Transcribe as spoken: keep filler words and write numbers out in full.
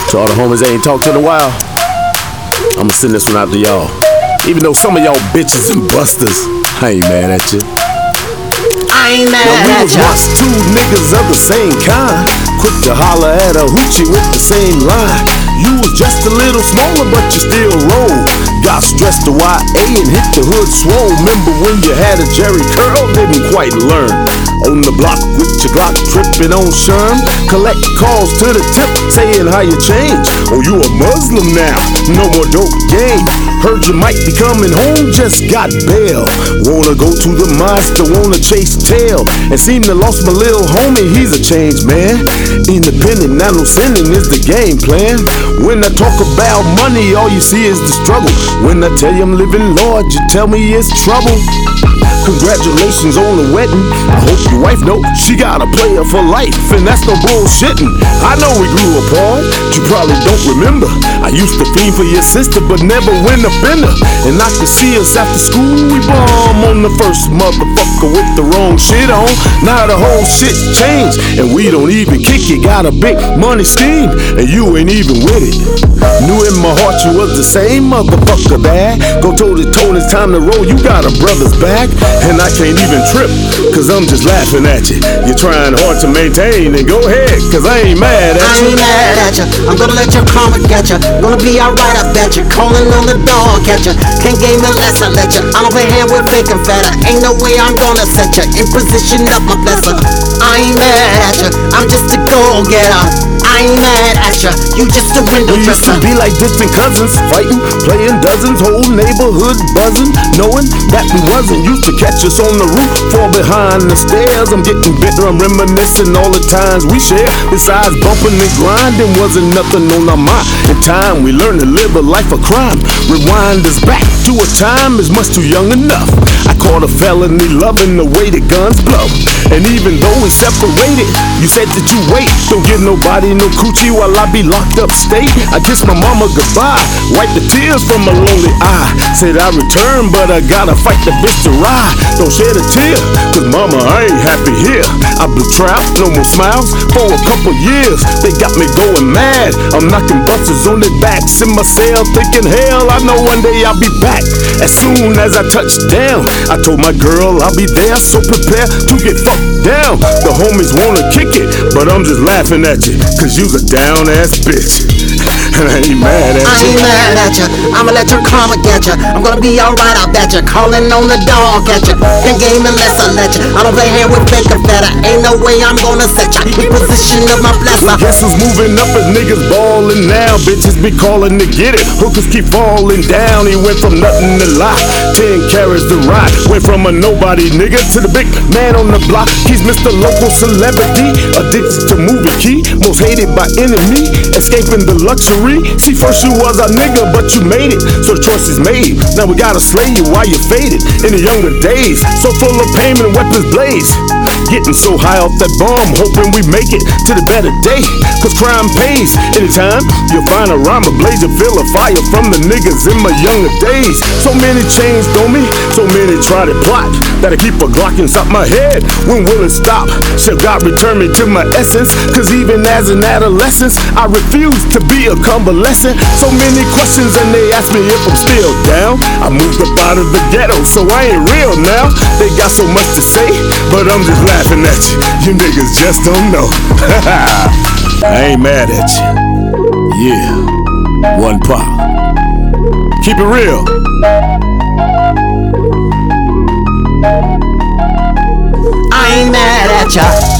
To all the homies I ain't talked to in a while, I'ma send this one out to y'all. Even though some of y'all bitches and busters, I ain't mad at you. I ain't mad now, we at was ya. once two niggas of the same kind, quick to holler at a hoochie with the same line. You was just a little smaller, but you still roll. Got stressed to Y A and hit the hood swole. Remember when you had a Jerry curl? Didn't quite learn. On the block with your Glock, tripping on Sherm. Collect calls to the tip, saying how you changed. Oh, you a Muslim now, no more dope game. Heard you might be coming home, just got bail. Wanna go to the monster, wanna chase tail. And seem to lost my little homie, he's a changed man. Independent, now no sinning is the game plan. When I talk about money, all you see is the struggle. When I tell you I'm living large, you tell me it's trouble. Congratulations on the wedding. I hope your wife know she got a player for life, and that's no bullshitting. I know we grew apart, you probably don't remember. I used to fiend for your sister, but never win a bender. And I could see us after school, we bomb on the first motherfucker with the wrong shit on. Now the whole shit changed, and we don't even kick it. Got a big money scheme, and you ain't even with it. Knew in my heart you was the same motherfucker that go toe to toe, it's time to roll, you got a brother's back. And I can't even trip, cause I'm just laughing at you. You're trying hard to maintain, and go ahead, cause I ain't mad at you. I ain't mad at you, I'm gonna let your karma get you. Gonna be alright, I bet you. Calling on the dog, catch you. Can't game unless I let you. I don't play hand with fake and fatter. Ain't no way I'm gonna set you in position of my blesser. I ain't mad at you, I'm just a go-getter. I ain't mad at you, you just a window We used to dresser. be like distant cousins, fighting, playing dozens, whole neighborhood buzzing, knowing that we wasn't. Used to catch us on the roof, fall behind the stairs. I'm getting bitter, I'm reminiscing all the times we shared. Besides bumping and grinding, wasn't nothing on our mind. In time, we learned to live a life of crime. Rewind us back to a time is much too young enough. I caught a felony loving the way the guns blow. And even though we separated, you said that you wait. Don't give nobody no coochie while I be locked up state. I kissed my mama goodbye, wiped the tears from my lonely eye. Said I return, but I gotta fight the bitch to ride. Don't shed a tear, cause mama, I ain't happy here. I blew trout, no more smiles, for a couple years. They got me going mad, I'm knocking busters on their backs. In my cell thinking, hell, I know one day I'll be back. As soon as I touched down, I told my girl I'll be there, so prepare to get fucked down. The homies wanna kick it, but I'm just laughing at you, cause you's a down ass bitch. And I ain't mad at I you. ain't mad at you, I'ma let your karma get you. I'm gonna be alright, I bet you. Calling on the dog, catch you. Can't game unless I let you. I don't play hand with fake and fatter. Ain't no way I'm gonna set you in position of my blesser. Guess who's moving up as niggas ballin' now? Bitches be calling to get it. Hookers keep falling down. He went from nothing to lot. Ten carats to ride. Went from a nobody nigga to the big man on the block. He's Mister Local Celebrity. Addicted to movie key. Most hated by enemy. Escaping the luxury. See, first you was a nigga, but you made it. So the choice is made. Now we gotta slay you while you faded. In the younger days, so full of pain and weapons blaze. Getting so high off that bomb, hoping we make it to the better day. Cause crime pays. Anytime you'll find a rhyme, a blaze, and feel a fire from the niggas in my younger days. So many chains on me, so many try to plot. That I keep a Glock inside my head. When will it stop? Shall God return me to my essence? Cause even as an adolescent, I refuse to be a convalescent. So many questions and they ask me if I'm still down. I moved up out of the ghetto, so I ain't real now. They got so much to say, but I'm just laughing at you. You niggas just don't know. I ain't mad at you. Yeah, one pop. Keep it real. I ain't mad at ya.